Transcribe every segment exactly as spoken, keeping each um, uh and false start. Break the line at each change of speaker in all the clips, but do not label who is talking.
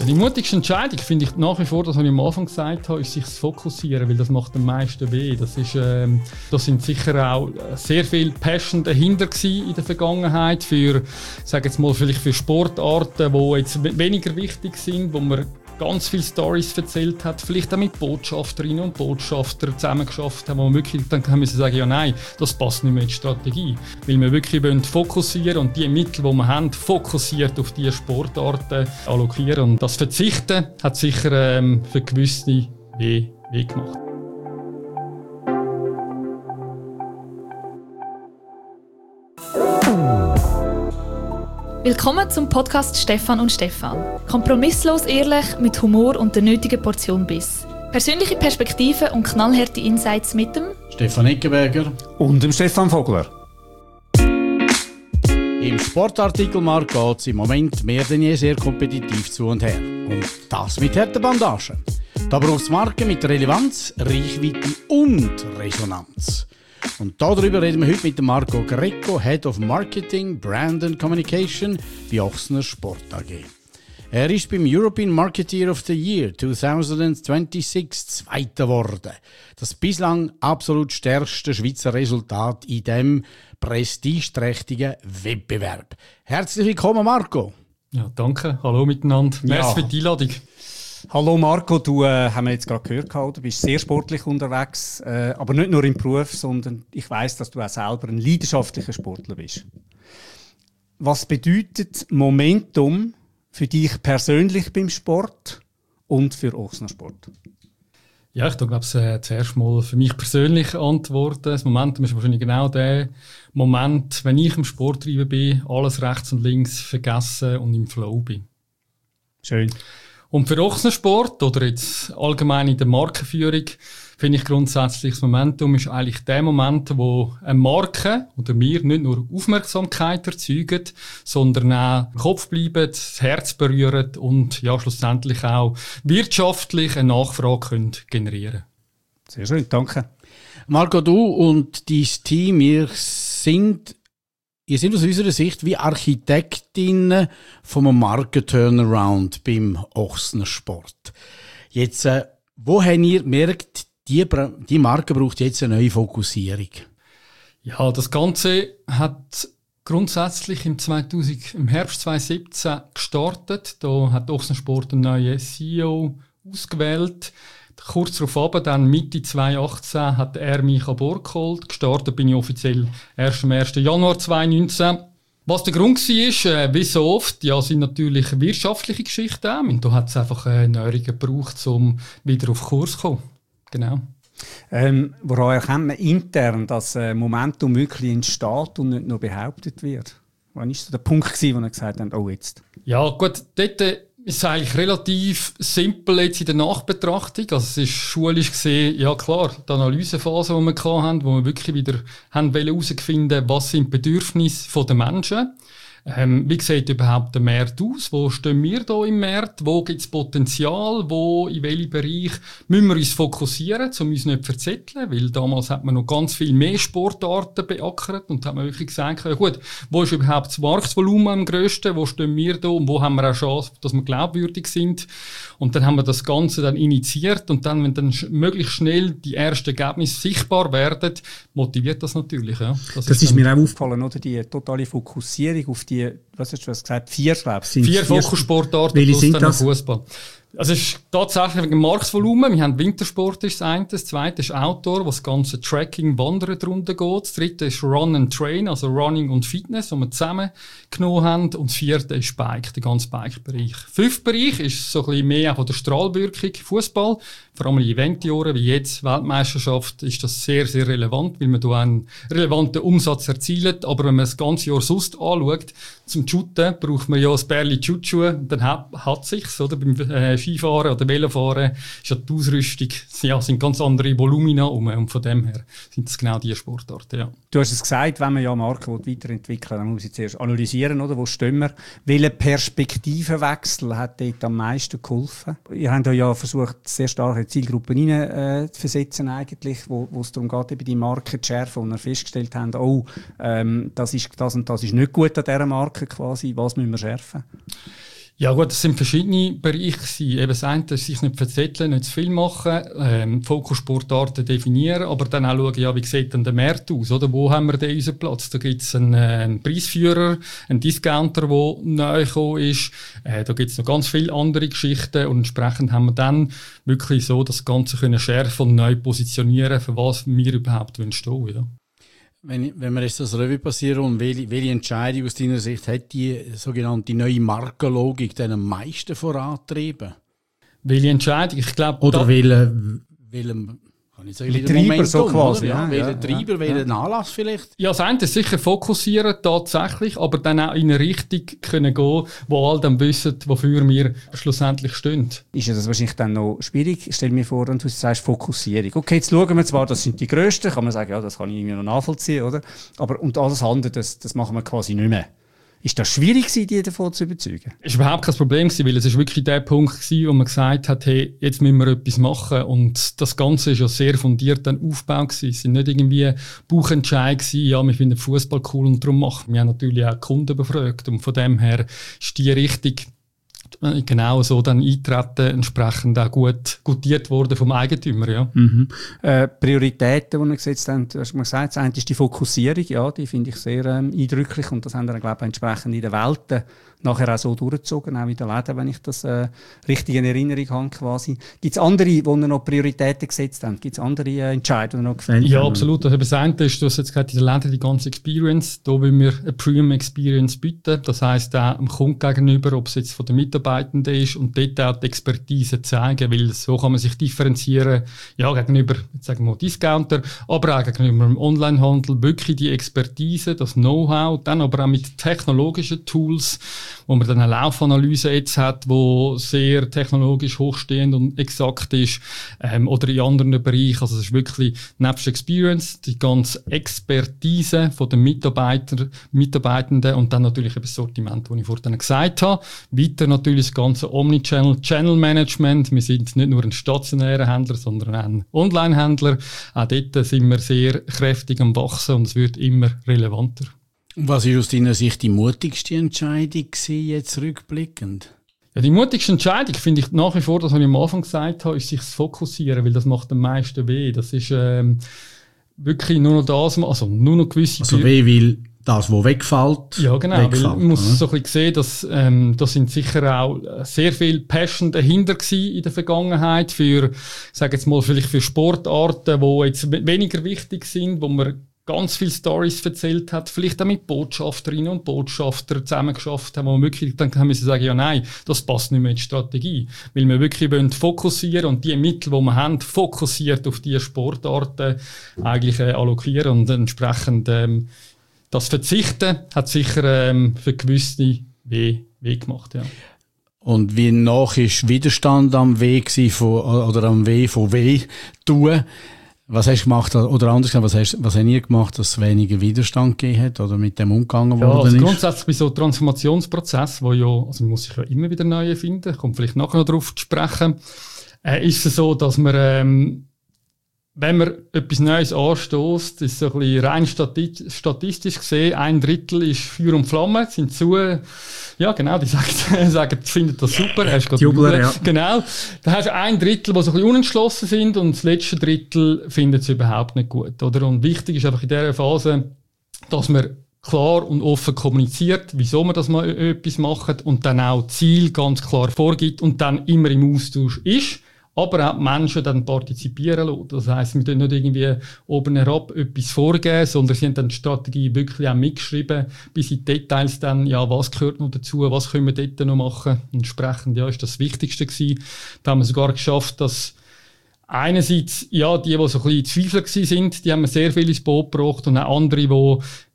Die mutigste Entscheidung finde ich nach wie vor, das, was ich am Anfang gesagt habe, ist sich zu fokussieren, weil das macht am meisten weh. Das ist, ähm, da sind sicher auch sehr viel Passion dahinter gewesen in der Vergangenheit für, sage jetzt mal, vielleicht für Sportarten, die jetzt weniger wichtig sind, wo man ganz viele Storys erzählt hat, vielleicht auch mit Botschafterinnen und Botschaftern zusammengeschafft haben, wo wir wirklich dann haben müssen sagen, ja nein, das passt nicht mehr in die Strategie. Weil wir wirklich wollen fokussieren und die Mittel, die wir haben, fokussiert auf diese Sportarten allokieren. Und das Verzichten hat sicher ähm, für gewisse weh, weh gemacht.
Willkommen zum Podcast Stefan und Stefan. Kompromisslos ehrlich, mit Humor und der nötigen Portion Biss. Persönliche Perspektiven und knallharte Insights mit dem
Stefan Eckenberger
und dem Stefan Vogler.
Im Sportartikelmarkt geht es im Moment mehr denn je sehr kompetitiv zu und her. Und das mit harten Bandagen. Da braucht es Marken mit Relevanz, Reichweite und Resonanz. Und darüber reden wir heute mit Marco Greco, Head of Marketing, Brand and Communication bei Ochsner Sport A G. Er ist beim European Marketeer of the Year zwanzig sechsundzwanzig Zweiter geworden. Das bislang absolut stärkste Schweizer Resultat in diesem prestigeträchtigen Wettbewerb. Herzlich willkommen, Marco.
Ja, danke. Hallo miteinander. Ja. Merci für die Einladung.
Hallo Marco, du äh, haben wir jetzt gerade gehört, du bist sehr sportlich unterwegs, äh, aber nicht nur im Beruf, sondern ich weiss, dass du auch selber ein leidenschaftlicher Sportler bist. Was bedeutet Momentum für dich persönlich beim Sport und für Ochsner Sport?
Ja, ich glaube, äh, zuerst mal für mich persönlich antworten. Das Momentum ist wahrscheinlich genau der Moment, wenn ich im Sport treiben bin, alles rechts und links vergessen und im Flow bin.
Schön.
Und für Ochsner Sport oder jetzt allgemein in der Markenführung finde ich grundsätzlich, das Momentum ist eigentlich der Moment, wo eine Marke oder wir nicht nur Aufmerksamkeit erzeugen, sondern auch im Kopf bleiben, das Herz berühren und ja schlussendlich auch wirtschaftlich eine Nachfrage können generieren.
Sehr schön, danke.
Marco, du und dein Team, ihr sind Ihr seid aus unserer Sicht wie Architektinnen vom Marken-Turnaround beim Ochsner Sport. Jetzt, äh, wo habt ihr gemerkt, die, die Marke braucht jetzt eine neue Fokussierung?
Ja, das Ganze hat grundsätzlich im, zweitausend, im Herbst zwanzig siebzehn gestartet. Da hat Ochsner Sport einen neuen C E O ausgewählt. Kurz darauf, dann Mitte zwanzig achtzehn, hat er mich an Bord geholt. Gestartet bin ich offiziell erst am ersten Januar zwanzig neunzehn. Was der Grund war, äh, wie so oft, ja, sind natürlich wirtschaftliche Geschichten auch. Und da hat es einfach äh, Neuerungen gebraucht, um wieder auf Kurs zu kommen. Genau.
Ähm, woran erkennt man intern, dass äh, Momentum wirklich entsteht und nicht nur behauptet wird? Wann war so der Punkt, gewesen, wo er gesagt hat, oh jetzt?
Ja gut, dort äh, ist es eigentlich relativ simpel jetzt in der Nachbetrachtung. Also es ist schulisch gesehen, ja klar, die Analysephase, die wir hatten, wo wir wirklich wieder haben herausfinden, was sind die Bedürfnisse der Menschen. Ähm, wie sieht überhaupt der Markt aus? Wo stehen wir da im Markt? Wo gibt es Potenzial? Wo, in welchem Bereich müssen wir uns fokussieren, um uns nicht zu verzetteln? Weil damals hat man noch ganz viel mehr Sportarten beackert und hat man wirklich gesagt, ja gut, wo ist überhaupt das Marktvolumen am grössten? Wo stehen wir da? Und wo haben wir auch Chance, dass wir glaubwürdig sind? Und dann haben wir das Ganze dann initiiert und dann, wenn dann sch- möglichst schnell die ersten Ergebnisse sichtbar werden, motiviert das natürlich. Ja. Das,
das
ist,
ist mir auch aufgefallen, oder? Die totale Fokussierung auf die, was hast du gesagt, vier, glaube ich.
Vier Fokussportarten plus
sind
dann
das?
Fußball. Also es ist tatsächlich wegen dem Marktvolumen. Wir haben Wintersport ist das eine, das zweite ist Outdoor, wo das ganze Tracking, Wandern drunter geht. Das dritte ist Run and Train, also Running und Fitness, wo wir zusammengenommen haben. Und das vierte ist Bike, der ganze Bike-Bereich. Fünfter Bereich ist so ein bisschen mehr von der Strahlwirkung, Fußball. Vor allem in Eventjahren wie jetzt Weltmeisterschaft ist das sehr, sehr relevant, weil man da einen relevanten Umsatz erzielt. Aber wenn man das ganze Jahr sonst anschaut, zum Shooten braucht man ja ein Bärli Schutzschuhe. Dann hat, hat sich's, oder? Beim äh, Skifahren oder Velofahren ist ja die Ausrüstung, ja, sind ganz andere Volumina um. Und von dem her sind das genau diese Sportarten, ja.
Du hast es gesagt, wenn man ja Marken weiterentwickeln will, dann muss ich zuerst analysieren, oder? Wo stehen wir? Welcher Perspektivenwechsel hat dort am meisten geholfen? Ihr habt ja versucht, sehr starke Zielgruppen hinein äh, zu versetzen, eigentlich, wo, wo es darum geht, eben die Marke zu schärfen, und wir festgestellt haben, oh, ähm, das, ist, das und das ist nicht gut an dieser Marke quasi, was müssen wir schärfen?
Ja gut, das sind verschiedene Bereiche gewesen. Eben das eine ist, sich nicht verzetteln, nicht zu viel machen, ähm, Fokussportarten definieren, aber dann auch schauen, ja, wie sieht denn der Markt aus, oder? Wo haben wir denn unseren Platz? Da gibt es einen, äh, einen Preisführer, einen Discounter, der neu gekommen ist. Äh, da gibt es noch ganz viele andere Geschichten und entsprechend haben wir dann wirklich so das Ganze können schärfen und neu positionieren, für was wir überhaupt stehen wollen, ja.
Wenn, wenn wir jetzt das Revue passieren und welche, welche Entscheidung aus deiner Sicht hat die sogenannte neue Markenlogik dann am meisten vorantrieben?
Welche Entscheidung? Ich glaube,
oder welche, welchem, kann ich sagen,
Treiber Momentum, so quasi,
ja,
ja,
welcher
ja,
Treiber,
ja,
welcher
ja.
Anlass vielleicht?
Ja, das eine ist sicher fokussieren, tatsächlich, aber dann auch in eine Richtung können gehen, wo alle dann wissen, wofür wir schlussendlich stehen.
Ist ja das wahrscheinlich dann noch schwierig? Stell mir vor, und du sagst Fokussierung. Okay, jetzt schauen wir zwar, das sind die Grössten, kann man sagen, ja, das kann ich irgendwie noch nachvollziehen, oder? Aber und alles andere, das, das machen wir quasi nicht mehr. Ist das schwierig gewesen, die davon zu überzeugen?
Es war überhaupt kein Problem gewesen, weil es ist wirklich der Punkt gewesen, wo man gesagt hat, hey, jetzt müssen wir etwas machen. Und das Ganze ist ja sehr fundiert dann aufgebaut gewesen. Es sind nicht irgendwie Bauchentscheid gewesen, ja, wir finden Fußball cool und darum machen wir. Wir haben natürlich auch Kunden befragt und von dem her ist die Richtung genau so dann eintreten, entsprechend auch gut gutiert worden vom Eigentümer, ja.
Mhm. Äh, Prioritäten, die wir gesetzt haben, du hast mal gesagt, das eine ist die Fokussierung, ja, die finde ich sehr ähm, eindrücklich und das haben wir, glaube ich, entsprechend in der Welt äh, nachher auch so durchgezogen, auch in den Läden, wenn ich das äh, richtig in Erinnerung habe quasi. Gibt es andere, die noch Prioritäten gesetzt haben? Gibt es andere äh, Entscheidungen, die noch gefällt
Ja,
haben?
absolut. Also, das eine ist, du hast jetzt gerade in den Läden die ganze Experience. Da wollen wir eine Premium Experience bieten. Das heisst auch dem Kunden gegenüber, ob es jetzt von den Mitarbeitenden ist und dort auch die Expertise zeigen, weil so kann man sich differenzieren, ja, gegenüber, jetzt sagen wir mal, Discounter, aber auch gegenüber dem Onlinehandel, wirklich die Expertise, das Know-how, dann aber auch mit technologischen Tools, wo man dann eine Laufanalyse jetzt hat, wo sehr technologisch hochstehend und exakt ist, ähm, oder in anderen Bereichen. Also es ist wirklich nebst Experience die ganze Expertise von den Mitarbeiter, Mitarbeitenden und dann natürlich eben das Sortiment, das ich vorhin gesagt habe. Weiter natürlich das ganze Omnichannel, Channel Management. Wir sind nicht nur ein stationärer Händler, sondern auch ein Online-Händler. Auch dort sind wir sehr kräftig am Wachsen und es wird immer relevanter.
Was ist aus deiner Sicht die mutigste Entscheidung gewesen, jetzt rückblickend?
Ja, die mutigste Entscheidung finde ich nach wie vor, das, was ich am Anfang gesagt habe, ist sich zu fokussieren, weil das macht am meisten weh. Das ist ähm, wirklich nur noch das, also nur noch gewisse...
Also weh, weil das, was wegfällt,
ja, genau,
wegfällt,
weil man muss
oder?
so ein bisschen sehen, dass ähm, da sind sicher auch sehr viel Passion dahinter gewesen in der Vergangenheit für, ich sage jetzt mal, vielleicht für Sportarten, die jetzt weniger wichtig sind, wo man ganz viele Storys erzählt hat, vielleicht auch mit Botschafterinnen und Botschaftern zusammengeschafft haben, wo wir wirklich dann haben müssen sagen, ja nein, das passt nicht mehr in die Strategie. Weil wir wirklich wollen fokussieren und die Mittel, die wir haben, fokussiert auf diese Sportarten eigentlich äh, allokieren und entsprechend ähm, das Verzichten hat sicher ähm, für gewisse weh, weh gemacht, ja.
Und wie nach ist Widerstand am Weg von, oder am Weh von Weh tun? Was hast du gemacht, oder anders gesagt, was hast, was hast ihr gemacht, dass es weniger Widerstand gegeben hat, oder mit dem umgegangen
ja,
worden
also
ist?
Grundsätzlich bei so Transformationsprozess, wo ja, also man muss sich ja immer wieder neu erfinden, kommt vielleicht nachher noch darauf zu sprechen, äh, ist es so, dass man, ähm, wenn man etwas Neues anstößt, ist so ein bisschen rein stati- statistisch gesehen, ein Drittel ist Feuer und Flamme, sind zu, ja genau, die sagen, sagen finden das super, hast du
Jubler, ja.
Genau. Dann hast du ein Drittel, die so ein bisschen unentschlossen sind und das letzte Drittel findet es überhaupt nicht gut, oder? Und wichtig ist einfach in dieser Phase, dass man klar und offen kommuniziert, wieso man das mal etwas macht und dann auch Ziel ganz klar vorgibt und dann immer im Austausch ist. Aber auch die Menschen dann partizipieren lassen. Das heisst, wir tun nicht irgendwie oben herab etwas vorgeben, sondern sie haben dann die Strategie wirklich auch mitgeschrieben, bis in die Details dann, ja, was gehört noch dazu, was können wir dort noch machen. Entsprechend, ja, ist das Wichtigste gewesen. Da haben wir sogar geschafft, dass einerseits, ja, die, die so ein bisschen Zweifler gewesen sind, die haben wir sehr viel ins Boot gebracht und auch andere, die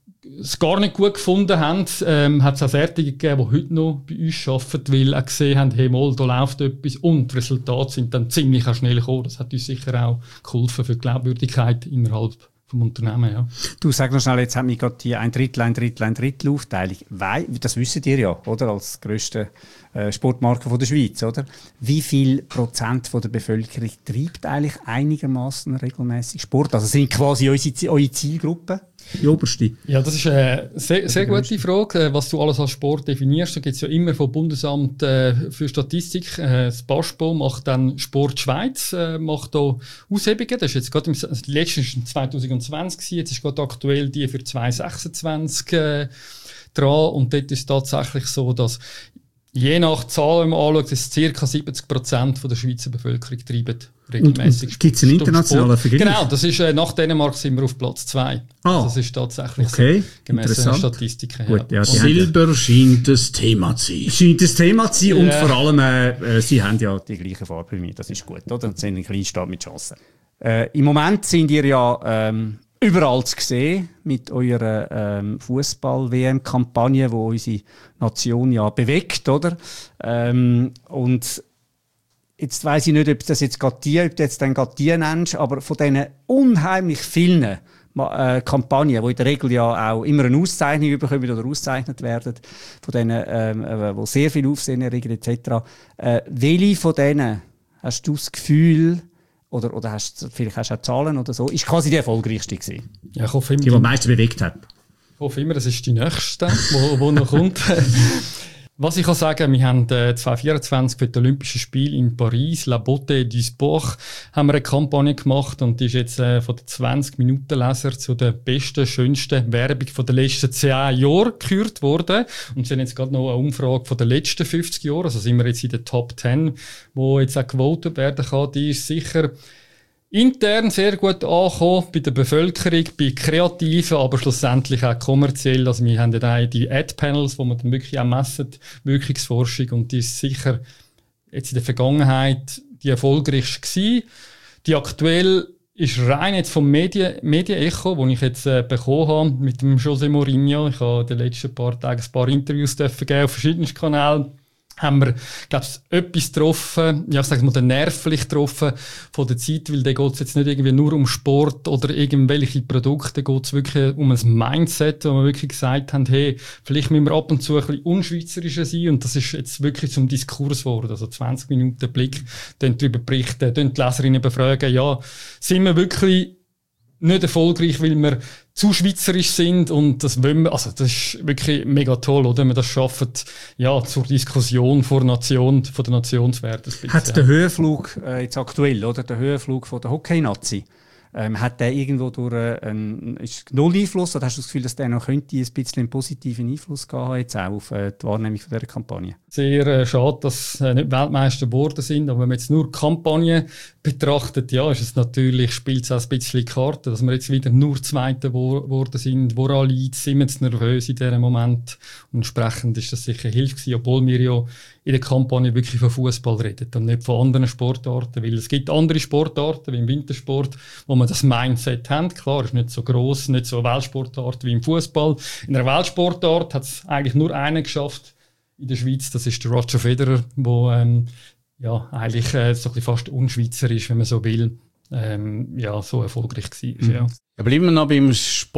es gar nicht gut gefunden haben, ähm, hat es auch Fertige gegeben, die heute noch bei uns arbeiten, weil auch gesehen haben, hey, mal, da läuft etwas und die Resultate sind dann ziemlich schnell gekommen. Das hat uns sicher auch geholfen für die Glaubwürdigkeit innerhalb vom Unternehmen, ja.
Du sag noch schnell, jetzt haben wir gerade die ein Drittel, ein Drittel, ein Drittel Aufteilung. Wei- Das wisst ihr ja, oder? Als grösste äh, Sportmarke von der Schweiz, oder? Wie viel Prozent von der Bevölkerung treibt eigentlich einigermaßen regelmäßig Sport? Also sind quasi unsere, eure Zielgruppe?
die oberste?
Ja, das ist eine sehr, sehr gute Frage, was du alles als Sport definierst. Da gibt es ja immer vom Bundesamt äh, für Statistik, äh, das BASPO macht dann Sport Schweiz, äh, macht da Aushebungen. Das ist jetzt gerade im das letzte ist zwanzig zwanzig gewesen, jetzt ist gerade aktuell die für zwanzig sechsundzwanzig äh, dran und dort ist es tatsächlich so, dass je nach Zahlen, wenn man anschaut, dass ca. siebzig Prozent der Schweizer Bevölkerung treiben regelmäßig Sport.
Gibt es einen internationalen Vergleich?
Genau, das ist, äh, nach Dänemark sind wir auf Platz zwei.
Ah,
das ist tatsächlich
okay,
so, gemäss den Statistiken.
Gut, ja,
Silber scheint das Thema zu sein.
Scheint das Thema zu sein und
Ja.
vor allem, äh,
Sie haben ja die gleiche Farbe wie mir, das ist gut, oder? Und sind ein Kleinstaat mit Chancen. Äh, Im Moment sind ihr ja ähm, überall zu sehen mit eurer ähm, Fußball-W M-Kampagne, die unsere Nation ja bewegt, oder? Ähm, und jetzt weiss ich nicht, ob das jetzt gerade die, ob du jetzt dann gerade die nennst, aber von diesen unheimlich vielen äh, Kampagnen, die in der Regel ja auch immer eine Auszeichnung bekommen oder ausgezeichnet werden, von denen, ähm, äh, wo sehr viel Aufsehen erregen et cetera. Äh, welche von denen hast du das Gefühl, oder, oder hast, vielleicht hast du auch Zahlen oder so, ist quasi die erfolgreichste gewesen?
Ja, ich hoffe immer,
die, die am meisten bewegt hat.
ich hoffe immer, das ist die nächste, wo, wo noch kommt. Was ich kann sagen, wir haben äh, zwanzig vierundzwanzig für die Olympischen Spiele in Paris, La Beauté du Sport, haben wir eine Kampagne gemacht und die ist jetzt äh, von den zwanzig Minuten Leser zu der besten, schönsten Werbung von den letzten zehn Jahren gekürt worden. Und sie haben jetzt gerade noch eine Umfrage von den letzten fünfzig Jahren, also sind wir jetzt in der Top zehn, wo jetzt auch gewotet werden kann. Die ist sicher intern sehr gut angekommen, bei der Bevölkerung, bei Kreativen, aber schlussendlich auch kommerziell. Also wir haben ja auch die Ad-Panels, wo man dann wirklich auch messen, Wirkungsforschung, und die ist sicher jetzt in der Vergangenheit die erfolgreichste gewesen. Die aktuell ist rein jetzt vom Medien, Medienecho, das ich jetzt äh, bekommen habe mit dem José Mourinho. Ich habe in den letzten paar Tagen ein paar Interviews dürfen geben auf verschiedenen Kanälen. Haben wir, glaube ich, etwas getroffen, ja, ich sage mal, den nervlich getroffen von der Zeit, weil da geht es jetzt nicht irgendwie nur um Sport oder irgendwelche Produkte, da geht es wirklich um ein Mindset, wo wir wirklich gesagt haben, hey, vielleicht müssen wir ab und zu ein bisschen unschweizerischer sein, und das ist jetzt wirklich zum Diskurs geworden, also zwanzig Minuten Blick, dann darüber berichten, dann die Leserinnen befragen, ja, sind wir wirklich nicht erfolgreich, weil wir zu schweizerisch sind, und das wollen wir, also das ist wirklich mega toll, oder? Wenn wir das schaffen, ja, zur Diskussion vor Nation, von der Nationswert.
Hat der Höhenflug, äh, jetzt aktuell, oder? Der Höhenflug von der Hockey-Nazi, ähm, hat der irgendwo durch äh, einen, ist null Einfluss, oder hast du das Gefühl, dass der noch könnte ein bisschen einen positiven Einfluss haben, jetzt auch auf äh, die Wahrnehmung von dieser Kampagne?
Sehr äh, schade, dass sie äh, nicht Weltmeister geworden sind, aber wenn man jetzt nur die Kampagne betrachtet, ja, ist es natürlich, spielt es auch ein bisschen Karten, dass wir jetzt wieder nur Zweite geworden sind. Woran liegt es? Sind wir jetzt nervös in diesem Moment? Und entsprechend ist das sicher Hilfe gewesen, obwohl wir ja in der Kampagne wirklich von Fußball reden und nicht von anderen Sportarten, weil es gibt andere Sportarten wie im Wintersport, wo man das Mindset haben. Klar, ist nicht so gross, nicht so eine Weltsportart wie im Fußball. In einer Weltsportart hat es eigentlich nur einen geschafft in der Schweiz, das ist der Roger Federer, der ähm, ja, eigentlich äh, so ein bisschen fast unschweizerisch, wenn man so will, ähm, ja, so erfolgreich war. Mhm. Ja.
Ja, bleiben wir noch beim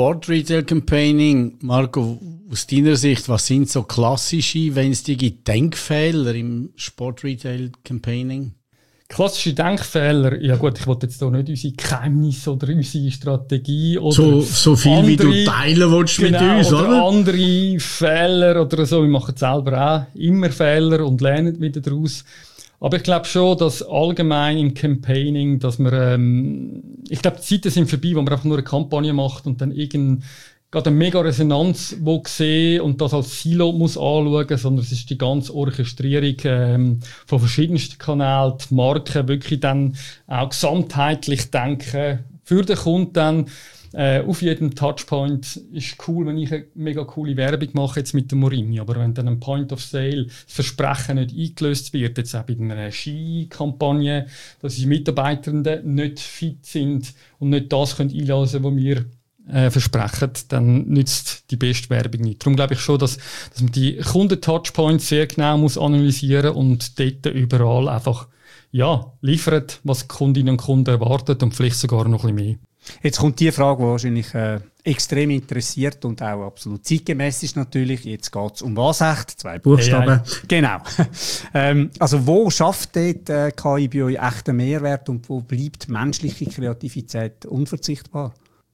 Sport-Retail-Campaigning. Marco, aus deiner Sicht, was sind so klassische, wenn es die gibt, Denkfehler im Sport-Retail-Campaigning?
Klassische Denkfehler, ja gut, ich wollte jetzt hier nicht unsere Geheimnisse oder unsere Strategie oder
so, so viel andere, wie du teilen willst
genau,
mit uns,
oder?
oder?
andere Fehler oder so. Wir machen selber auch immer Fehler und lernen wieder daraus. Aber ich glaube schon, dass allgemein im Campaigning, dass man, ähm, ich glaube, die Zeiten sind vorbei, wo man einfach nur eine Kampagne macht und dann irgend gerade eine mega Resonanz wo sehen und das als Silo muss anschauen, sondern es ist die ganze Orchestrierung ähm, von verschiedensten Kanälen, die Marken wirklich dann auch gesamtheitlich denken, für den Kunden dann äh, auf jedem Touchpoint. Ist cool, wenn ich eine mega coole Werbung mache jetzt mit dem Mourinho, aber wenn dann ein Point of Sale, das Versprechen nicht eingelöst wird, jetzt auch bei einer Skikampagne, dass die Mitarbeitenden nicht fit sind und nicht das können einlösen, was wir Äh, versprechen, dann nützt die beste Werbung nicht. Darum glaube ich schon, dass, dass man die Kunden-Touchpoints sehr genau muss analysieren und dort überall einfach ja, liefert, was die Kundinnen und Kunden erwarten und vielleicht sogar noch ein bisschen mehr.
Jetzt kommt die Frage, die wahrscheinlich äh, extrem interessiert und auch absolut zeitgemäß ist natürlich. Jetzt geht es um was echt? Zwei Buchstaben.
A I.
Genau. ähm, also wo schafft dort äh, K I bei euch echten Mehrwert und wo bleibt menschliche Kreativität unverzichtbar?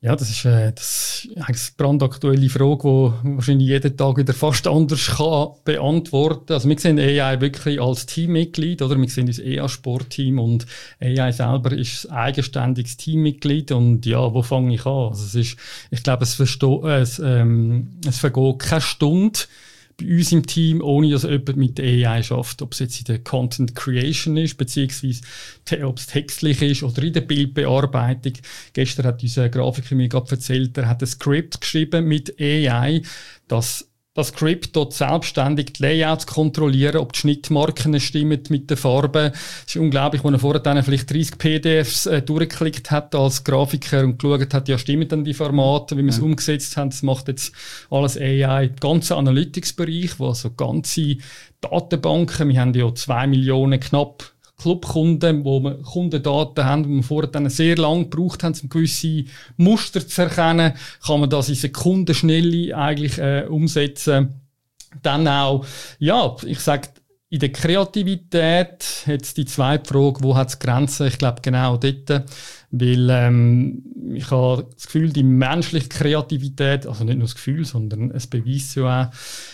Ja, das ist, äh, das ist eine brandaktuelle Frage, die wahrscheinlich jeden Tag wieder fast anders kann beantworten. Also wir sehen A I wirklich als Teammitglied, oder? Wir sehen das E A-Sportteam und A I selber ist ein eigenständiges Teammitglied. Und ja, wo fange ich an? Also es ist, ich glaube, es, versto- äh, es, ähm, es vergeht keine Stunde bei uns im Team, ohne dass jemand mit A I schafft. Ob es jetzt in der Content Creation ist, beziehungsweise te- ob es textlich ist oder in der Bildbearbeitung. Gestern hat unser Grafiker mir gerade erzählt, er hat ein Skript geschrieben mit A I, das das Skript dort selbstständig die Layouts kontrollieren, ob die Schnittmarken stimmen mit den Farben. Es ist unglaublich, wo er vorher dann vielleicht dreißig P D Fs äh, durchgeklickt hat als Grafiker und geschaut hat, ja, stimmen dann die Formate, wie wir es ja. umgesetzt haben. Das macht jetzt alles A I. Der ganze Analytics-Bereich, wo also ganze Datenbanken, wir haben ja zwei Millionen knapp Clubkunden, wo wir Kundendaten haben, die wir vorher dann sehr lange gebraucht haben, um gewisse Muster zu erkennen, kann man das in Sekundenschnelle eigentlich äh, umsetzen. Dann auch, ja, ich sage, in der Kreativität jetzt die zweite Frage, wo hat es Grenzen? Ich glaube genau dort, weil ähm, ich habe das Gefühl, die menschliche Kreativität, also nicht nur das Gefühl, sondern es beweist ja auch,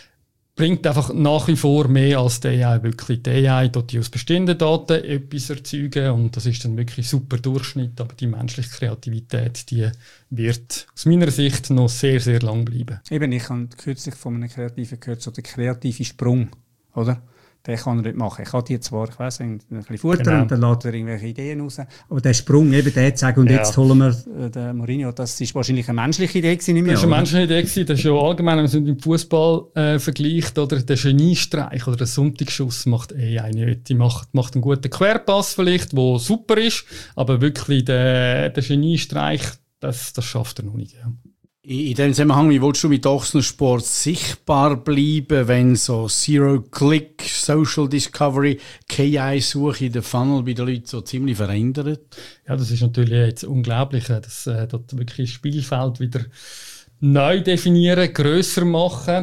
bringt einfach nach wie vor mehr als die A I wirklich. Die A I tut aus bestehenden Daten etwas erzeugen und das ist dann wirklich super Durchschnitt, aber die menschliche Kreativität, die wird aus meiner Sicht noch sehr, sehr lang bleiben.
Eben, ich habe kürzlich von einem Kreativen gehört, so der kreative Sprung, oder? Den kann er nicht machen. Ich kann die zwar, ich weiss, ein bisschen futtern genau. und dann lässt er irgendwelche Ideen raus. Aber der Sprung, eben der zu sagen, und ja. jetzt holen wir äh, den Mourinho, das ist wahrscheinlich eine menschliche Idee gewesen, nicht mehr,
das war eine menschliche Idee gewesen. Das ist ja allgemein, wenn man es mit dem Fußball äh, vergleicht, oder der Geniestreich oder der Sonntagsschuss macht A I nicht. Die macht, macht einen guten Querpass vielleicht, der super ist, aber wirklich der, der Geniestreich, das, das schafft er noch nicht. Ja.
In dem Zusammenhang, wie willst du mit Ochsensport sichtbar bleiben, wenn so Zero-Click, Social Discovery, K I-Suche in den Funnel bei den Leuten so ziemlich verändert?
Ja, das ist natürlich jetzt unglaublich, dass äh, dort wirklich das Spielfeld wieder neu definieren, grösser machen.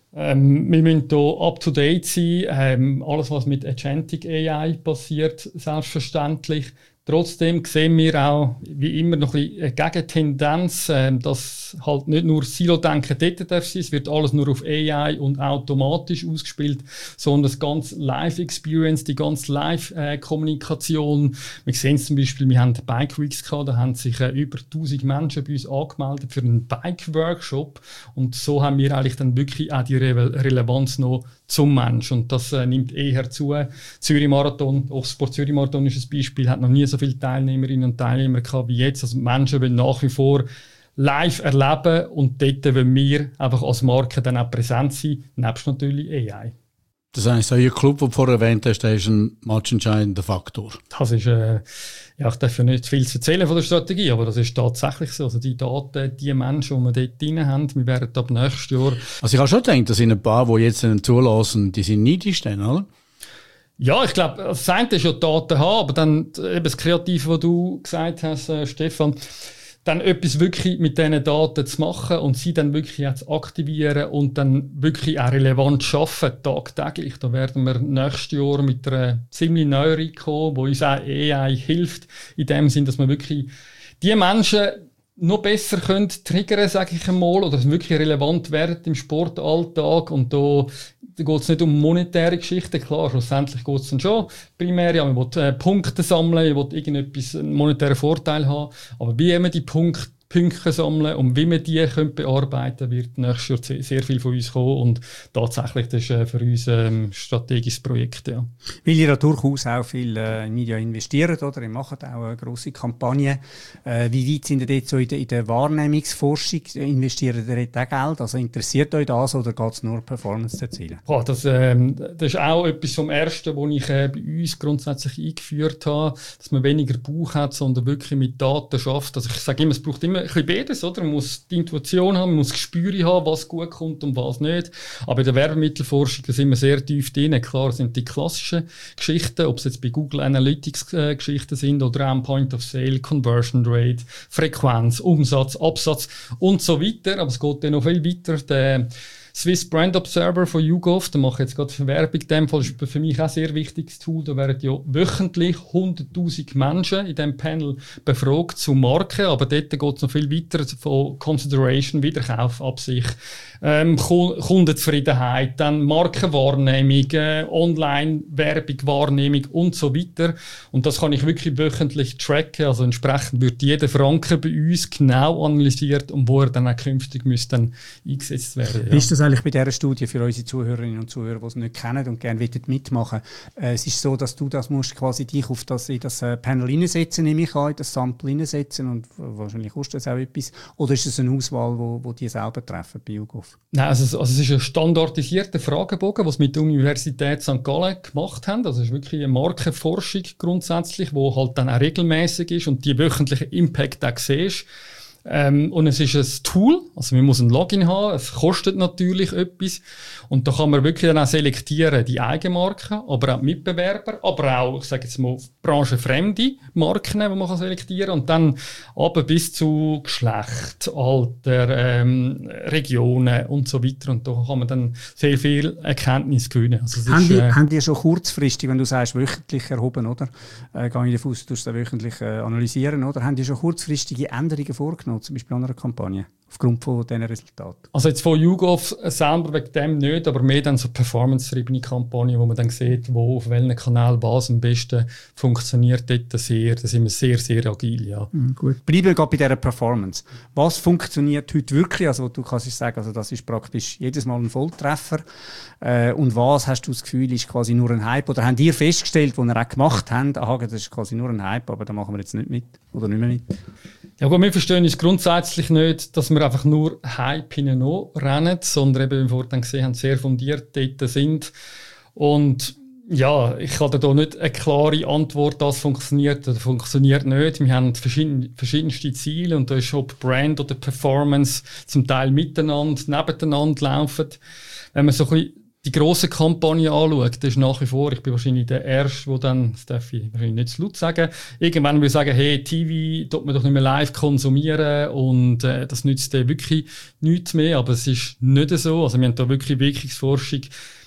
Ähm, wir müssen hier up-to-date sein. Ähm, alles, was mit Agentic A I passiert, selbstverständlich. Trotzdem sehen wir auch, wie immer, noch ein bisschen eine Gegentendenz, äh, dass halt nicht nur Silo-Denken dort darf sein, es wird alles nur auf A I und automatisch ausgespielt, sondern das ganze Live-Experience, die ganze Live-Kommunikation. Wir sehen es zum Beispiel, wir haben Bike Weeks gehabt, da haben sich äh, über tausend Menschen bei uns angemeldet für einen Bike-Workshop und so haben wir eigentlich dann wirklich auch die Re- Relevanz noch zum Mensch und das äh, nimmt eher zu. Zürich-Marathon, Ochsensport Zürich-Marathon ist ein Beispiel, hat noch nie so viele Teilnehmerinnen und Teilnehmer gehabt wie jetzt. Also Menschen wollen nach wie vor live erleben und dort wollen wir einfach als Marke dann auch präsent sein, nebst natürlich A I.
Das heisst, euer Club, den du vorher erwähnt hast, der ist ein matchentscheidender Faktor.
Das ist, äh, ja, ich darf ja nicht viel zu erzählen von der Strategie, aber das ist tatsächlich so. Also die Daten, die Menschen, die wir dort drin haben, wir werden ab nächstes Jahr...
Also ich habe schon gedacht, dass sind ein paar, die jetzt einen zulassen, die sind neidisch dann, oder?
Ja, ich glaube, das eine ist ja Daten haben, aber dann eben das Kreative, was du gesagt hast, äh, Stefan, dann etwas wirklich mit diesen Daten zu machen und sie dann wirklich auch zu aktivieren und dann wirklich auch relevant zu arbeiten, tagtäglich. Da werden wir nächstes Jahr mit einer ziemlich neuen kommen, wo uns auch A I hilft, in dem Sinn, dass wir wirklich die Menschen noch besser können triggern, sage ich einmal, oder wirklich relevant werden im Sportalltag. Und da, da geht es nicht um monetäre Geschichten. Klar, schlussendlich geht es dann schon primär, ja, man will äh, Punkte sammeln, man will irgendetwas, einen monetären Vorteil haben. Aber wie man die Punkte Punkte sammeln und wie wir die können bearbeiten können, wird nächstes Jahr sehr viel von uns kommen und tatsächlich das ist äh, für uns ein ähm, strategisches Projekt. Ja.
Weil ihr ja durchaus auch viel äh, in Media investiert, oder? Ihr macht auch eine grosse Kampagne. Äh, wie weit sind ihr dort so in der, in der Wahrnehmungsforschung? Investiert ihr dort auch Geld? Also interessiert euch das oder geht es nur Performance zu erzielen?
Boah, das, ähm, das ist auch etwas vom Ersten, was ich äh, bei uns grundsätzlich eingeführt habe, dass man weniger Bauch hat, sondern wirklich mit Daten schafft. Also ich sage immer, es braucht immer ein bisschen beides, oder? Man muss die Intuition haben, man muss das Gespür haben, was gut kommt und was nicht. Aber in der Werbemittelforschung, da sind wir sehr tief drin. Klar sind die klassischen Geschichten, ob es jetzt bei Google Analytics äh, Geschichten sind oder auch am Point of Sale, Conversion Rate, Frequenz, Umsatz, Absatz und so weiter. Aber es geht dann noch viel weiter. Der Swiss Brand Observer von YouGov, da mache ich jetzt gerade Werbung, in dem Fall ist für mich auch ein sehr wichtiges Tool, da werden ja wöchentlich hunderttausend Menschen in diesem Panel befragt zu Marken, aber dort geht es noch viel weiter von Consideration, Wiederkaufabsicht, ähm, Kundenzufriedenheit, dann Markenwahrnehmung, äh, Online-Werbung, Wahrnehmung und so weiter. Und das kann ich wirklich wöchentlich tracken, also entsprechend wird jeder Franken bei uns genau analysiert und wo er dann auch künftig müsste dann eingesetzt werden.
Wie ist das eigentlich bei dieser Studie für unsere Zuhörerinnen und Zuhörer, die es nicht kennen und gerne mitmachen wollen? Äh, es ist so, dass du das musst quasi dich auf das, in das äh, Panel hineinsetzen, nehme ich an, in das Sample hineinsetzen und wahrscheinlich kostet das auch etwas. Oder ist es eine Auswahl, wo, wo die selber treffen bei YouGov?
Nein, also, also es ist ein standardisierter Fragebogen, was mit der Universität Sankt Gallen gemacht haben. Also es ist wirklich eine Markenforschung grundsätzlich, wo halt dann auch regelmäßig ist und die wöchentlichen Impact auch siehst. Ähm, und es ist ein Tool, also man muss ein Login haben, es kostet natürlich etwas und da kann man wirklich dann auch selektieren, die Eigenmarken, aber auch Mitbewerber, aber auch, ich sage jetzt mal, branchenfremde Marken, die man kann selektieren kann und dann aber bis zu Geschlecht, Alter, ähm, Regionen und so weiter und da kann man dann sehr viel Erkenntnis gewinnen. Also
haben,
ist,
die,
äh,
haben die schon kurzfristig, wenn du sagst wöchentlich erhoben, oder? Äh, gehe ich davon aus, du musst das wöchentlich äh, analysieren, oder? Haben die schon kurzfristige Änderungen vorgenommen? Zum Beispiel an einer Kampagne, aufgrund von diesen Resultaten?
Also jetzt von YouGov selber wegen dem nicht, aber mehr dann so performance-triebene Kampagnen, wo man dann sieht, wo auf welchen Kanal was am besten funktioniert, dort sehr, da sind wir sehr, sehr agil, ja.
Mhm, gut. Bleiben wir gerade bei dieser Performance. Was funktioniert heute wirklich? Also du kannst sagen, also das ist praktisch jedes Mal ein Volltreffer. Äh, und was hast du das Gefühl, ist quasi nur ein Hype? Oder habt ihr festgestellt, was ihr auch gemacht habt, aha, das ist quasi nur ein Hype, aber da machen wir jetzt nicht mit oder nicht mehr mit?
Ja gut, wir verstehen es grundsätzlich nicht, dass wir einfach nur Hype hinein rennen, sondern eben, wie wir vorhin gesehen haben, sehr fundiert dort sind. Und ja, ich habe da nicht eine klare Antwort, das funktioniert oder funktioniert nicht. Wir haben verschiedene, verschiedenste Ziele und da ist ob Brand oder Performance zum Teil miteinander, nebeneinander laufen. Wenn man so ein bisschen die grosse Kampagne anschaut, das ist nach wie vor, ich bin wahrscheinlich der Erste, der dann, das darf ich wahrscheinlich nicht zu laut sagen, irgendwann will sagen, hey, T V tut man doch nicht mehr live konsumieren und äh, das nützt dir wirklich nichts mehr, aber es ist nicht so. Also wir haben da wirklich Wirkungsforschung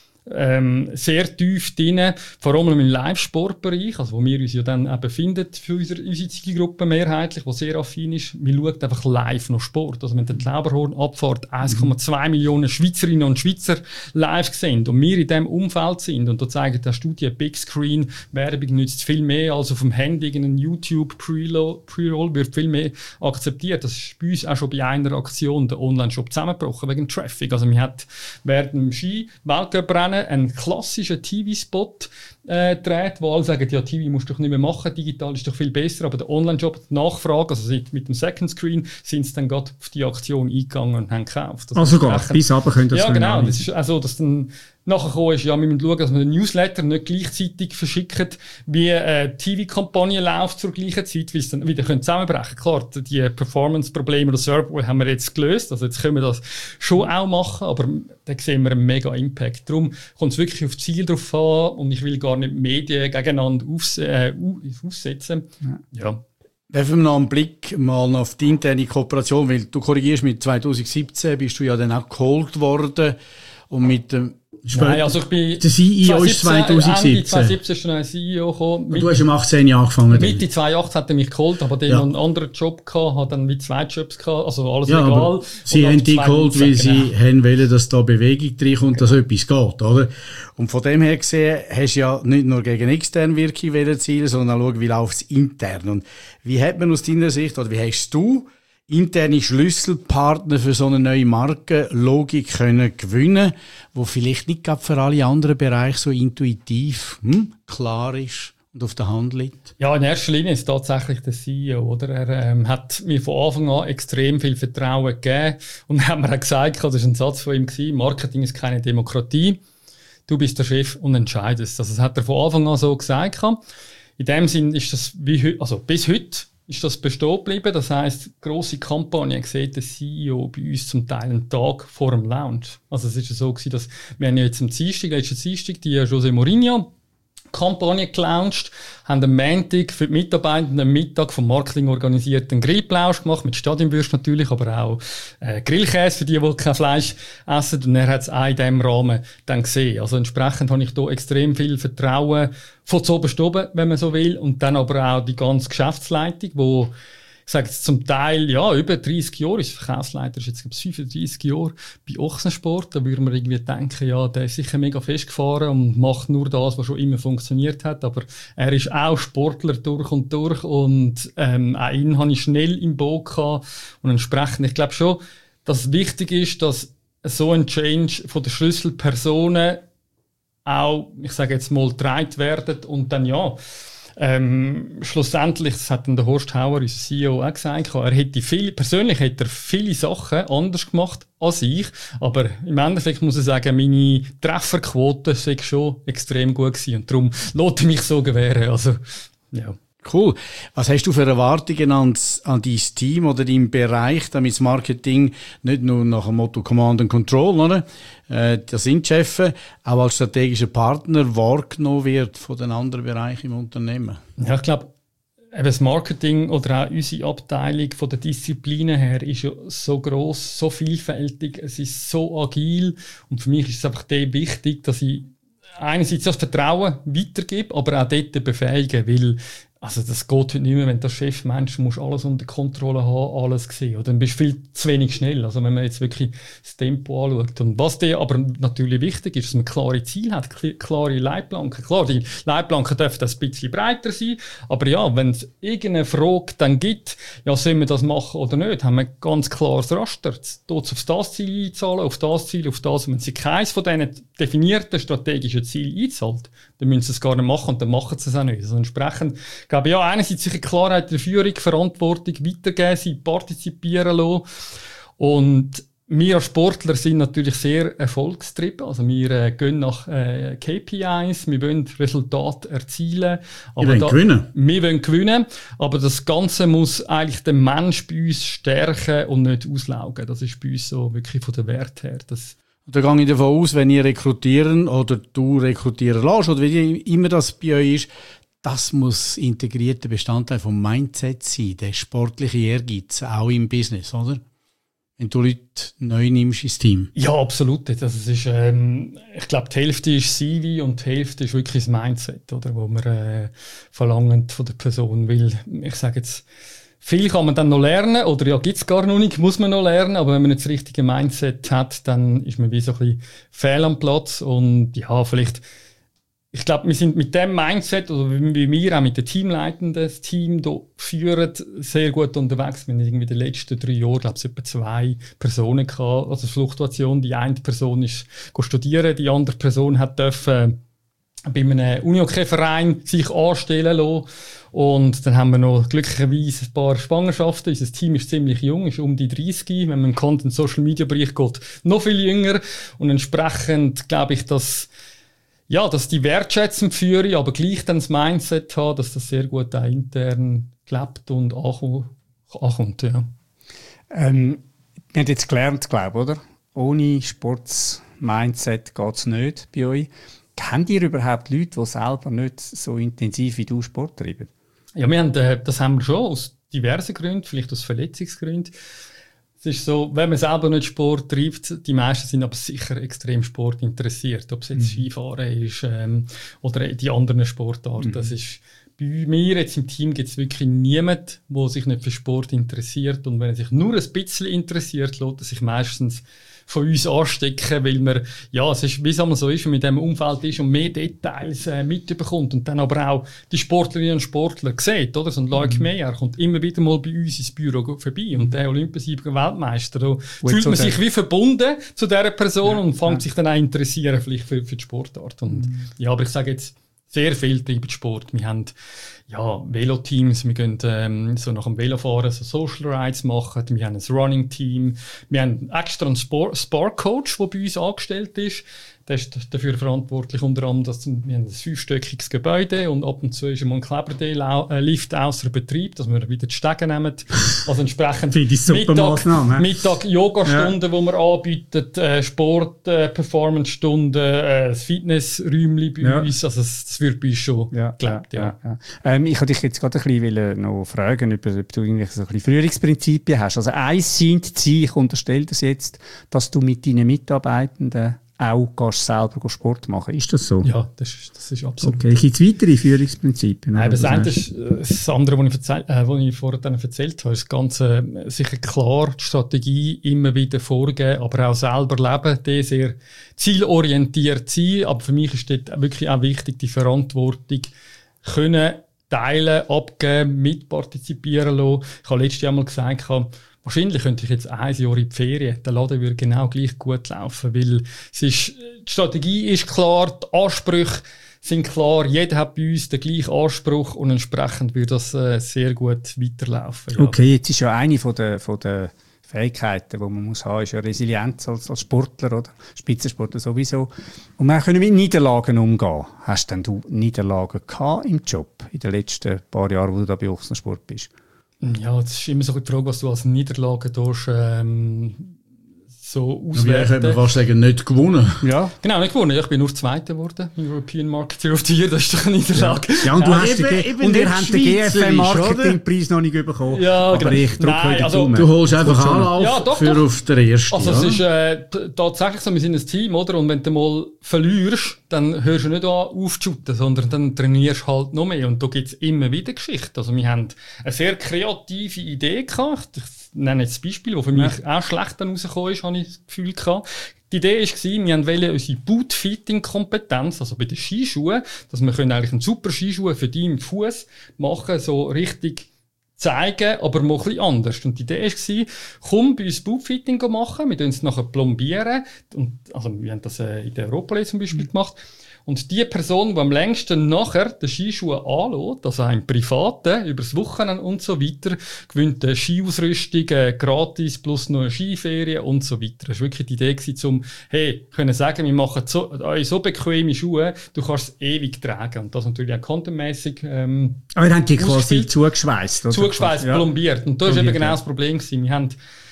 ähm, sehr tief drin, vor allem im Live-Sportbereich, also wo wir uns ja dann eben finden für unsere, unsere Zielgruppe mehrheitlich, die sehr affin ist. Wir schauen einfach live noch Sport. Also wenn die Lauberhorn-Abfahrt eins Komma zwei Millionen Schweizerinnen und Schweizer live sehen und wir in diesem Umfeld sind und da zeigen die Studie, Big Screen Werbung nützt viel mehr als auf dem Handy, ein YouTube Pre-Roll wird viel mehr akzeptiert. Das ist bei uns auch schon bei einer Aktion der Online-Shop zusammengebrochen wegen Traffic. Also wir hat während dem Ski-Weltcuprennen einen klassischen T V-Spot äh, dreht, wo alle sagen, ja, T V musst du doch nicht mehr machen, digital ist doch viel besser, aber der Online-Job, die Nachfrage, also mit dem Second Screen, sind sie dann gerade auf die Aktion eingegangen und haben gekauft. Das
also gar, bis aber könnt ihr das
ja, genau,
annehmen.
das ist also, dass dann nachher gekommen ist, ja, wir müssen schauen, dass wir den Newsletter nicht gleichzeitig verschicken, wie eine T V-Kampagne läuft zur gleichen Zeit, weil es dann wieder zusammenbrechen können. Klar, die Performance-Probleme oder Server haben wir jetzt gelöst, also jetzt können wir das schon auch machen, aber da sehen wir einen mega Impact. Darum kommt es wirklich auf Ziel drauf an und ich will gar nicht Medien gegeneinander aufs, äh, aufsetzen. Ja. ja.
Werfen wir noch einen Blick mal auf die interne Kooperation, weil du korrigierst, mit zwanzig siebzehn bist du ja dann auch geholt worden und mit dem
Nein, also ich bin
der C E O ist zwanzig siebzehn.
Ende zwanzig siebzehn ist schon ein C E O gekommen.
Und du hast um achtzehn Jahre angefangen.
Mitte zwanzig achtzehn hat er mich geholt, aber dann ja. noch einen anderen Job gehabt, hat dann wie zwei Jobs gehabt, also alles
ja,
legal.
Sie haben dich geholt, weil sie genau. haben wollen, dass da Bewegung reinkommt, dass etwas geht, oder?
Und von dem her gesehen, hast du ja nicht nur gegen externe Wirkung zielen, sondern auch schauen, wie läuft es intern. Und wie hat man aus deiner Sicht, oder wie hast du interne Schlüsselpartner für so eine neue Markenlogik können gewinnen, wo vielleicht nicht gerade für alle anderen Bereiche so intuitiv hm, klar ist und auf der Hand liegt?
Ja, in erster Linie ist tatsächlich der C E O, oder? Er ähm, hat mir von Anfang an extrem viel Vertrauen gegeben und hat mir auch gesagt, das war ein Satz von ihm gewesen, Marketing ist keine Demokratie, du bist der Chef und entscheidest. Also das hat er von Anfang an so gesagt. In dem Sinn ist das wie also bis heute ist das bestehen geblieben. Das heisst, grosse Kampagnen sieht der C E O bei uns zum Teil einen Tag vor dem Launch. Also es ist ja so gewesen, dass wir haben ja jetzt am Dienstag, letzten Dienstag, die José Mourinho Kampagne gelauncht, haben am Montag für die Mitarbeitenden am Mittag vom Marketing organisierten Grillplausch gemacht, mit Stadionwürst natürlich, aber auch äh, Grillkäse für die, die kein Fleisch essen. Und er hat es auch in diesem Rahmen dann gesehen. Also entsprechend habe ich da extrem viel Vertrauen von zu oberst oben, wenn man so will, und dann aber auch die ganze Geschäftsleitung, wo ich sage jetzt zum Teil, ja, über dreißig Jahre, ist Verkaufsleiter, ist jetzt, glaube ich, fünfunddreissig Jahre bei Ochsensport. Da würde man irgendwie denken, ja, der ist sicher mega festgefahren und macht nur das, was schon immer funktioniert hat. Aber er ist auch Sportler durch und durch, und ähm, auch ihn habe ich schnell im Boot gehabt. Und entsprechend, ich glaube schon, dass es wichtig ist, dass so ein Change von den Schlüsselpersonen auch, ich sage jetzt mal, getragen werden und dann, ja, Ähm, schlussendlich, das hat dann der Horst Hauer, unser C E O, auch gesagt, er hätte viel, persönlich hätte er viele Sachen anders gemacht als ich, aber im Endeffekt muss ich sagen, meine Trefferquote sei schon extrem gut gewesen, und darum lässt er mich so gewähren, also, ja.
Cool. Was hast du für Erwartungen ans, an dein Team oder deinen Bereich, damit das Marketing nicht nur nach dem Motto Command and Control, oder? Äh, das sind die Chefs, auch als strategischer Partner wahrgenommen wird von den anderen Bereichen im Unternehmen?
Ja, ich glaube, das Marketing oder auch unsere Abteilung von der Disziplinen her ist ja so gross, so vielfältig, es ist so agil, und für mich ist es einfach wichtig, dass ich einerseits das Vertrauen weitergebe, aber auch dort befähigen, weil also das geht heute nicht mehr, wenn du als Chefmensch musst alles unter Kontrolle haben, alles sehen. Oder dann bist du viel zu wenig schnell. Also wenn man jetzt wirklich das Tempo anschaut. Und was dir aber natürlich wichtig ist, dass man klare Ziele hat, klare Leitplanken. Klar, die Leitplanken dürfen ein bisschen breiter sein, aber ja, wenn es irgendeine Frage dann gibt, ja, sollen wir das machen oder nicht, haben wir ein ganz klares Raster. Dort auf das Ziel einzahlen, auf das Ziel, auf das. Und wenn sie keins von diesen definierten strategischen Zielen einzahlt, dann müssen sie es gar nicht machen, und dann machen sie es auch nicht. Also entsprechend, ich glaube, ja, einerseits sicher Klarheit der Führung, Verantwortung weitergeben, sie partizipieren lassen. Und wir als Sportler sind natürlich sehr erfolgstrieben. Also wir äh, gehen nach äh, K P Is, wir wollen Resultate erzielen.
Wir wollen
da,
gewinnen.
Wir wollen gewinnen, aber das Ganze muss eigentlich den Mensch bei uns stärken und nicht auslaugen. Das ist bei uns so wirklich von der Wert her. Das
Da gehe ich davon aus, wenn ihr rekrutieren oder du rekrutieren lässt, oder wie immer das bei euch ist, das muss integrierter Bestandteil vom Mindset sein, der sportliche Ehrgeiz, auch im Business, oder? Wenn du Leute neu nimmst ins Team.
Ja, absolut. Also es ist, ähm, ich glaube, die Hälfte ist C V und die Hälfte ist wirklich das Mindset, oder, wo man äh, verlangt von der Person. Weil, ich sage jetzt, viel kann man dann noch lernen, oder ja, gibt's gar noch nicht, muss man noch lernen, aber wenn man jetzt das richtige Mindset hat, dann ist man wie so ein bisschen fehl am Platz. Und ja, vielleicht, ich glaube, wir sind mit dem Mindset, oder wie wir auch mit den Teamleitenden das Team hier führen, sehr gut unterwegs. Wir haben irgendwie in den letzten drei Jahren, glaube ich, etwa zwei Personen gehabt, also Fluktuation. Die eine Person ist studieren, die andere Person hat dürfen bei einem Unihockey-Verein sich anstellen lassen. Und dann haben wir noch glücklicherweise ein paar Schwangerschaften. Unser Team ist ziemlich jung, ist um die dreißig. Wenn man im Content-Social-Media-Bereich geht, noch viel jünger. Und entsprechend glaube ich, dass ja, dass die Wertschätzung führe, aber gleich dann das Mindset haben, dass das sehr gut auch intern gelebt und ankommt. Ja.
Ähm, wir haben jetzt gelernt, glaube ich, oder? Ohne Sports-Mindset geht es nicht bei euch. Kennt ihr überhaupt Leute, die selber nicht so intensiv wie du Sport treiben?
Ja, wir haben, äh, das haben wir schon aus diversen Gründen, vielleicht aus Verletzungsgründen. Es ist so, wenn man selber nicht Sport treibt, die meisten sind aber sicher extrem Sport interessiert. Ob es jetzt mhm. Skifahren ist ähm, oder die anderen Sportarten. Mhm. Das ist, bei mir jetzt im Team gibt es wirklich niemanden, der sich nicht für Sport interessiert. Und wenn er sich nur ein bisschen interessiert, lässt er sich meistens von uns anstecken, weil man, ja, es ist, wie es einmal so ist, wenn man in diesem Umfeld ist und mehr Details äh, mitbekommt und dann aber auch die Sportlerinnen und Sportler sieht, oder? So ein Leuk Meyer kommt immer wieder mal bei uns ins Büro vorbei und der Olympiasieger Weltmeister, da fühlt man sich wie verbunden zu dieser Person ja, und fängt ja. sich dann auch interessieren vielleicht für, für die Sportart. Und, mhm. ja, aber ich sage jetzt, sehr viel treiben Sport. Wir haben ja, Veloteams, wir gehen ähm, so nach dem Velofahren so Social Rides machen, wir haben ein Running-Team, wir haben extra einen Sport- Spark-Coach, der bei uns angestellt ist. der ist dafür verantwortlich, unter anderem, dass wir ein fünfstöckiges Gebäude und ab und zu ist mal ein Kleber-Lift außer Betrieb, dass wir wieder die Stege nehmen. Also entsprechend Mittag, Mittag Yogastunden, ja. wo wir anbieten, äh, Sport, äh, Performance-Stunden, äh, das Fitnessräumchen bei ja. uns. Also das, das wird bei uns schon
ja,
gelebt. Ja,
ja. Ja, ja. Ähm, ich wollte dich jetzt gerade ein bisschen noch fragen, ob, ob du irgendwie so ein bisschen Führungsprinzipien hast. Also eins scheint zu sein, ich unterstelle das jetzt, dass du mit deinen Mitarbeitenden auch gehst selber Sport machen. Ist das so?
Ja, das ist, das ist absolut.
Okay, gibt es weitere Führungsprinzipien?
Nein, das eine ist, das andere, was ich, erzähl, äh, was ich vorher dann erzählt habe, ist ganz äh, sicher klar, die Strategie immer wieder vorgeben, aber auch selber leben, die sehr zielorientiert sein. Aber für mich ist dort wirklich auch wichtig, die Verantwortung können teilen, abgeben, mitpartizipieren lassen. Ich habe letztes Jahr mal gesagt, wahrscheinlich könnte ich jetzt ein Jahr in die Ferien, der Laden würde genau gleich gut laufen, weil es ist, die Strategie ist klar, die Ansprüche sind klar, jeder hat bei uns den gleichen Anspruch und entsprechend würde das äh, sehr gut weiterlaufen. Ja.
Okay, jetzt ist ja eine von der, von der Fähigkeiten, die man muss haben, ist ja Resilienz als, als Sportler oder Spitzensportler sowieso. Und wir können mit Niederlagen umgehen. Hast denn du Niederlagen gehabt im Job in den letzten paar Jahren, wo du da bei Ochsensport bist?
Ja, es ist immer so die Frage, was du als Niederlage durch, ähm, so auswerten.
Ja, ich könnte fast sagen, nicht gewonnen.
Ja. Genau, nicht gewonnen. Ich bin nur Zweiter geworden. European Marketer of the Year, das ist doch eine Niederlage.
Ja, ja und, du
ja,
hast eben, den, eben und ihr habt den G F M-Marketingpreis noch nicht bekommen.
Ja,
aber
genau.
ich drücke heute
also,
Du holst einfach Anlauf
ja, doch,
für
doch.
auf der ersten.
Also
ja?
es ist äh, tatsächlich so, wir sind ein Team, oder? Und wenn du mal verlierst, dann hörst du nicht an aufzushooten, sondern dann trainierst du halt noch mehr. Und da gibt es immer wieder Geschichten. Also wir haben eine sehr kreative Idee gehabt. Ich nenne jetzt ein Beispiel, das für mich ja. auch schlecht dann rausgekommen ist, habe ich das Gefühl gehabt. Die Idee war, wir wollten unsere Bootfitting-Kompetenz, also bei den Skischuhen, dass wir können eigentlich einen super Skischuh für deinen Fuß machen, so richtig zeigen, aber mal ein bisschen anders. Und die Idee war, komm bei uns Bootfitting machen, wir es nachher plombieren. Und, also wir haben das äh, in der Europalee zum Beispiel mhm. gemacht. Und die Person, die am längsten nachher den Skischuh anlässt, also ein Privaten, übers Wochenende und so weiter, gewinnt eine Skiausrüstung äh, gratis plus noch eine Skiferie und so weiter. Das war wirklich die Idee gewesen, um, hey, können sagen, wir machen so, euch so bequeme Schuhe, du kannst es ewig tragen. Und das natürlich auch contentmässig, ähm,
aber ihr habt die quasi zugeschweißt, oder?
Zugeschweißt, ja. plombiert. Und das war eben genau das Problem gewesen. Wir haben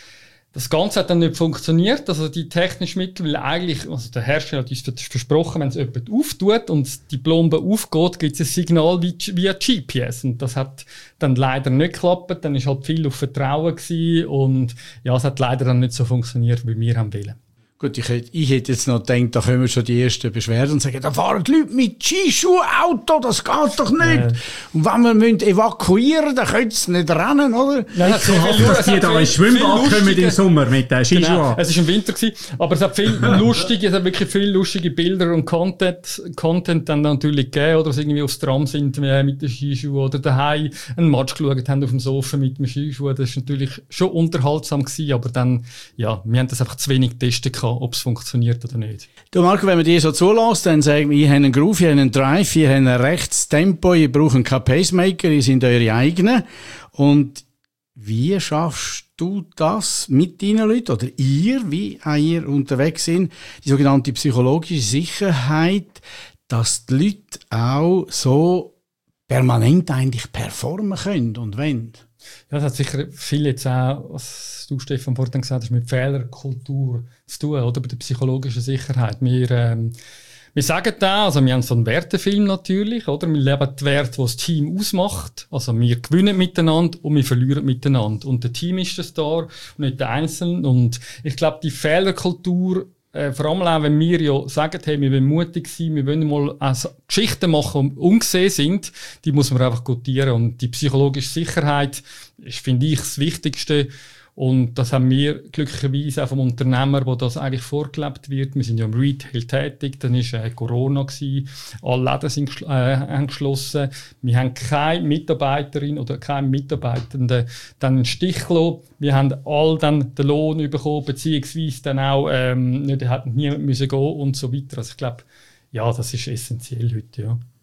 Das Ganze hat dann nicht funktioniert, also die technischen Mittel, weil eigentlich, also der Hersteller hat uns versprochen, wenn es jemand auftut und die Plombe aufgeht, gibt es ein Signal wie, via G P S. Und das hat dann leider nicht geklappt, dann ist halt viel auf Vertrauen gewesen und ja, es hat leider dann nicht so funktioniert, wie wir haben wollen.
Gut, ich hätte, ich hätte jetzt noch gedacht, da kommen schon die ersten Beschwerden und sagen, da fahren die Leute mit Skischuh-Auto, das geht doch nicht. Äh. Und wenn wir müssen evakuieren, dann können sie nicht rennen, oder?
Ja, ich hoffe, dass die da ins Schwimmbad kommen im Sommer mit den Skischuhen.
Genau. Es war im Winter gewesen, aber es hat viel lustige, es hat wirklich viele lustige Bilder und Content, Content dann natürlich gegeben, oder sie irgendwie aufs Tram sind mit den Skischuhen oder daheim einen Match geschaut haben auf dem Sofa mit dem Skischuh. Das war natürlich schon unterhaltsam gewesen, aber dann, ja, wir haben das einfach zu wenig getestet gehabt, ob es funktioniert oder nicht.
Du Marco, wenn man dir so zulässt, dann sagen wir, ihr habt einen Groove, ihr habt einen Drive, ihr habt ein rechtes Tempo, ihr braucht keinen Pacemaker, ihr seid eure eigenen. Und wie schaffst du das mit deinen Leuten, oder ihr, wie auch ihr unterwegs sind, die sogenannte psychologische Sicherheit, dass die Leute auch so permanent eigentlich performen können und wollen?
Ja, das hat sicher viel jetzt auch, was du, Stefan, vorhin gesagt hast, mit Fehlerkultur zu tun, oder bei der psychologischen Sicherheit. Wir, ähm, wir sagen da, also wir haben so einen Wertefilm natürlich, oder? Wir leben die Werte, die das Team ausmacht. Also wir gewinnen miteinander und wir verlieren miteinander. Und der Team ist der Star und nicht der Einzelne. Und ich glaube, die Fehlerkultur, Äh, vor allem auch, wenn wir ja sagen, hey, wir wollen mutig sein, wir wollen mal also Geschichten machen, die ungesehen sind, die muss man einfach gutieren. Und die psychologische Sicherheit ist, finde ich, das Wichtigste. Und das haben wir glücklicherweise auch vom Unternehmer, wo das eigentlich vorgelebt wird. Wir sind ja im Retail tätig, dann war äh, Corona gewesen, alle Läden sind äh, haben geschlossen. Wir haben keine Mitarbeiterin oder keinen Mitarbeitenden dann einen Stich gelassen. Wir haben all dann den Lohn bekommen, beziehungsweise dann auch ähm, nicht, hat niemand müssen gehen und so weiter. Also ich glaube, ja, das ist essentiell heute, ja.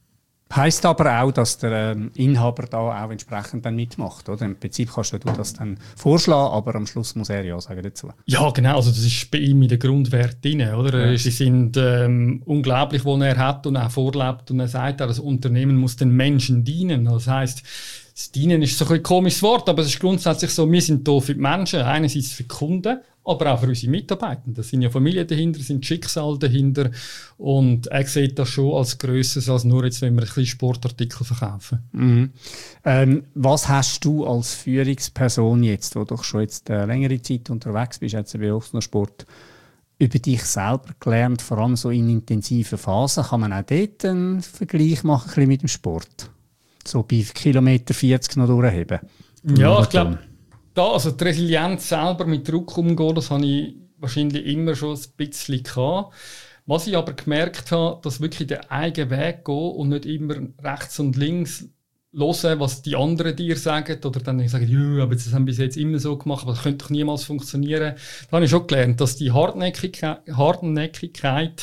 Heisst aber auch, dass der ähm, Inhaber da auch entsprechend dann mitmacht, oder? Im Prinzip kannst du das dann vorschlagen, aber am Schluss muss er ja sagen dazu.
Ja, genau. Also das ist bei ihm in den Grundwert drin, oder? Ja. Sie sind ähm, unglaublich, was er hat und auch vorlebt. Und er sagt auch, das Unternehmen muss den Menschen dienen. Das heisst, das Dienen ist so ein, ein komisches Wort, aber es ist grundsätzlich so, wir sind da für die Menschen, einerseits für die Kunden, aber auch für unsere Mitarbeiter. Da sind ja Familien dahinter, sind Schicksale dahinter und er sieht das schon als Grösseres, als nur jetzt, wenn wir ein bisschen Sportartikel verkaufen.
Mhm. Ähm, was hast du als Führungsperson jetzt, wo du doch schon jetzt äh, längere Zeit unterwegs bist, jetzt bei Sport, über dich selber gelernt, vor allem so in intensiven Phasen? Kann man auch dort einen Vergleich machen ein bisschen mit dem Sport? So bei Kilometer vierzig noch durchheben?
Ja, ich glaube, da, also die Resilienz selber mit Druck umgehen, das habe ich wahrscheinlich immer schon ein bisschen gehabt. Was ich aber gemerkt habe, dass wirklich den eigenen Weg gehen und nicht immer rechts und links hören, was die anderen dir sagen, oder dann sagen, ja, aber das haben wir bis jetzt immer so gemacht, aber das könnte doch niemals funktionieren. Da habe ich schon gelernt, dass die Hartnäckigkeit, Hartnäckigkeit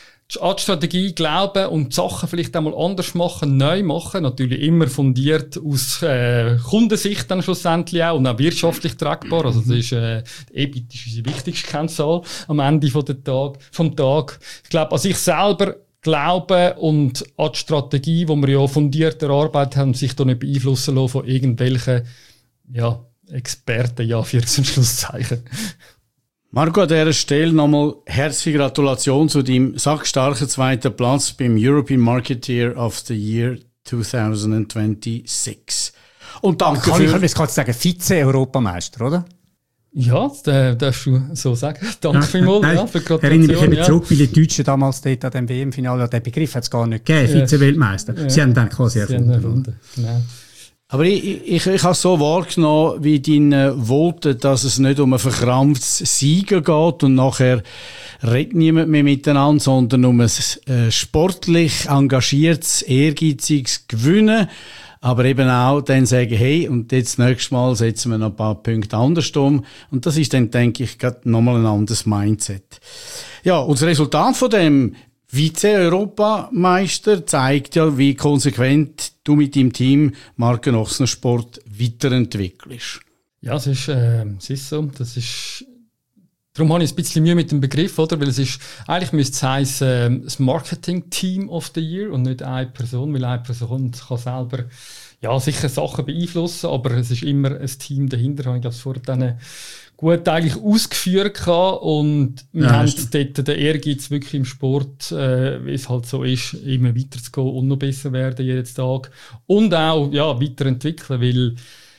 an die Strategie glauben und die Sachen vielleicht einmal anders machen, neu machen, natürlich immer fundiert aus äh, Kundensicht dann schlussendlich auch und auch wirtschaftlich tragbar. Also das ist, äh, die E B I T ist unsere wichtigste Kennzahl am Ende von der Tag, vom Tag. Ich glaube, an sich selber glauben und an die Strategie, die wir ja fundiert erarbeitet haben, sich da nicht beeinflussen lassen von irgendwelchen ja, Experten, ja, für zum Schlusszeichen.
Marco, an dieser Stelle nochmal herzliche Gratulation zu deinem sackstarken zweiten Platz beim European Marketeer of the Year zwanzig sechsundzwanzig. Und danke
kann
für...
Ich kann jetzt gerade sagen, Vize-Europameister, oder?
Ja, das darfst du so sagen. Danke vielmals ja, für die Gratulation.
Erinnere mich
ja.
zurück, weil die Deutschen damals dort an dem W M-Finale, den Begriff hat es gar nicht gegeben, ja. Vize-Weltmeister. Ja. Sie haben dann quasi erfunden. erfunden.
Genau.
Aber ich, ich, ich habe es so wahrgenommen, wie deine Worte, dass es nicht um ein verkrampftes Siegen geht und nachher redet niemand mehr miteinander, sondern um ein äh, sportlich engagiertes, ehrgeiziges Gewinnen. Aber eben auch dann sagen, hey, und jetzt das nächste Mal setzen wir noch ein paar Punkte anders um. Und das ist dann, denke ich, gerade nochmal ein anderes Mindset. Ja, und das Resultat von dem Vize-Europameister zeigt ja, wie konsequent du mit deinem Team Marken Ochsner Sport weiterentwickelst.
Ja, es ist, äh, es ist so. Das ist, darum habe ich ein bisschen Mühe mit dem Begriff, oder? Weil es ist, eigentlich müsste es heißen, äh, das Marketing-Team of the Year und nicht eine Person, weil eine Person kann selber ja, sicher Sachen beeinflussen, aber es ist immer ein Team dahinter, habe ich glaube vor dann gut eigentlich ausgeführt gehabt und wir ja, haben dort den Ehrgeiz wirklich im Sport, äh, wie es halt so ist, immer weiterzugehen und noch besser werden jeden Tag und auch ja, weiterentwickeln, weil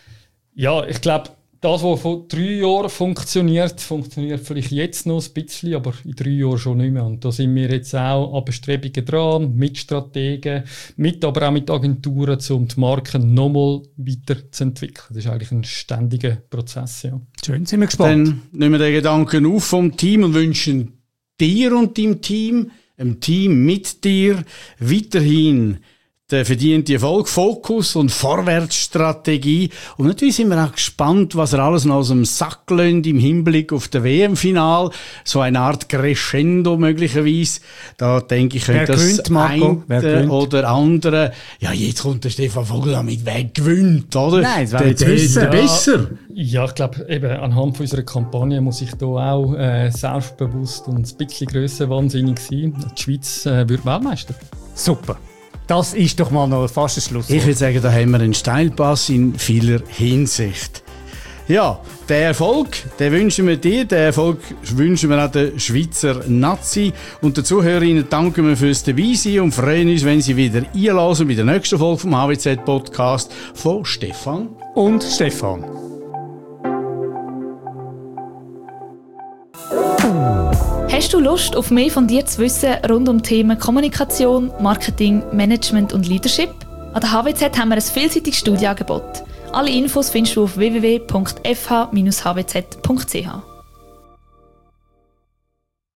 ja, ich glaube, das, was vor drei Jahren funktioniert, funktioniert vielleicht jetzt noch ein bisschen, aber in drei Jahren schon nicht mehr. Und da sind wir jetzt auch an Bestrebungen dran, mit Strategen, mit, aber auch mit Agenturen, um die Marken nochmal weiterzuentwickeln. Das ist eigentlich ein ständiger Prozess. Ja.
Schön, sind wir gespannt.
Dann nehmen wir den Gedanken auf vom Team und wünschen dir und deinem Team, einem Team mit dir, weiterhin der verdiente Erfolg, Fokus und Vorwärtsstrategie. Und natürlich sind wir auch gespannt, was er alles noch aus dem Sack lönt im Hinblick auf das W M-Final. So eine Art Crescendo möglicherweise. Da denke ich, könnte das eine oder andere... Ja, jetzt kommt der Stefan Vogel mit «Wer gewinnt», oder?
Nein, das wäre jetzt wissen.
besser.
Ja, ich glaube, eben anhand von unserer Kampagne muss ich da auch äh, selbstbewusst und ein bisschen grösser wahnsinnig sein. Die Schweiz äh, wird Weltmeister.
Super. Das ist doch mal noch fast ein Schluss.
Ich würde sagen, da haben wir einen Steilpass in vieler Hinsicht. Ja, den Erfolg, den wünschen wir dir, den Erfolg wünschen wir auch der Schweizer Nazi. Und den Zuhörerinnen danken wir fürs Dabeisein und freuen uns, wenn Sie wieder einlassen bei der nächsten Folge vom H W Z-Podcast von Stefan
und Stefan.
Hast du Lust, auf mehr von dir zu wissen rund um Themen Kommunikation, Marketing, Management und Leadership? An der H W Z haben wir ein vielseitiges Studienangebot. Alle Infos findest du auf w w w punkt f h dash h w z punkt c h.